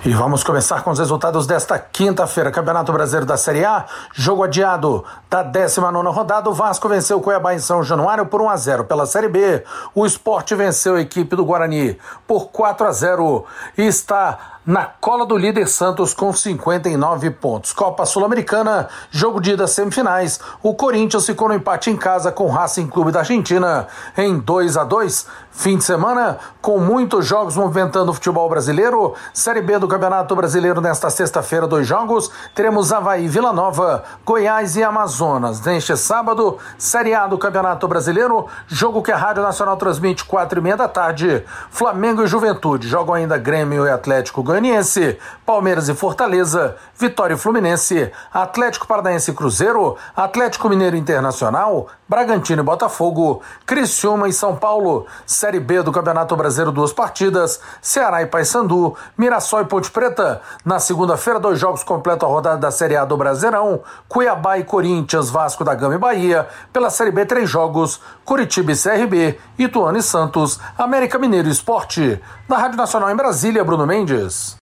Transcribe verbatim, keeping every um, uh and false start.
E vamos começar com os resultados desta quinta-feira. Campeonato Brasileiro da Série A, jogo adiado da décima nona rodada. O Vasco venceu o Cuiabá em São Januário por um a zero. Pela Série B, o Sport venceu a equipe do Guarani por quatro a zero e está na cola do líder Santos com cinquenta e nove pontos. Copa Sul-Americana, jogo de ida semifinais. O Corinthians ficou no empate em casa com o Racing Clube da Argentina em dois a dois. Fim de semana com muitos jogos movimentando o futebol brasileiro. Série B do Campeonato Brasileiro nesta sexta-feira, dois jogos. Teremos Avaí, Vila Nova, Goiás e Amazonas. Neste sábado, Série A do Campeonato Brasileiro, jogo que a Rádio Nacional transmite quatro e meia da tarde. Flamengo e Juventude jogam ainda Grêmio e Atlético Goianiense, Palmeiras e Fortaleza, Vitória e Fluminense, Atlético Paranaense e Cruzeiro, Atlético Mineiro Internacional, Bragantino e Botafogo, Criciúma e São Paulo. Série B do Campeonato Brasileiro, duas partidas, Ceará e Paysandu, Mirassol e Ponte Preta. Na segunda-feira, dois jogos completam a rodada da Série A do Brasileirão, Cuiabá e Corinthians, Vasco da Gama e Bahia. Pela Série B, três jogos, Curitiba e C R B, Ituano e Santos, América Mineiro e Sport. Da Rádio Nacional em Brasília, Bruno Mendes.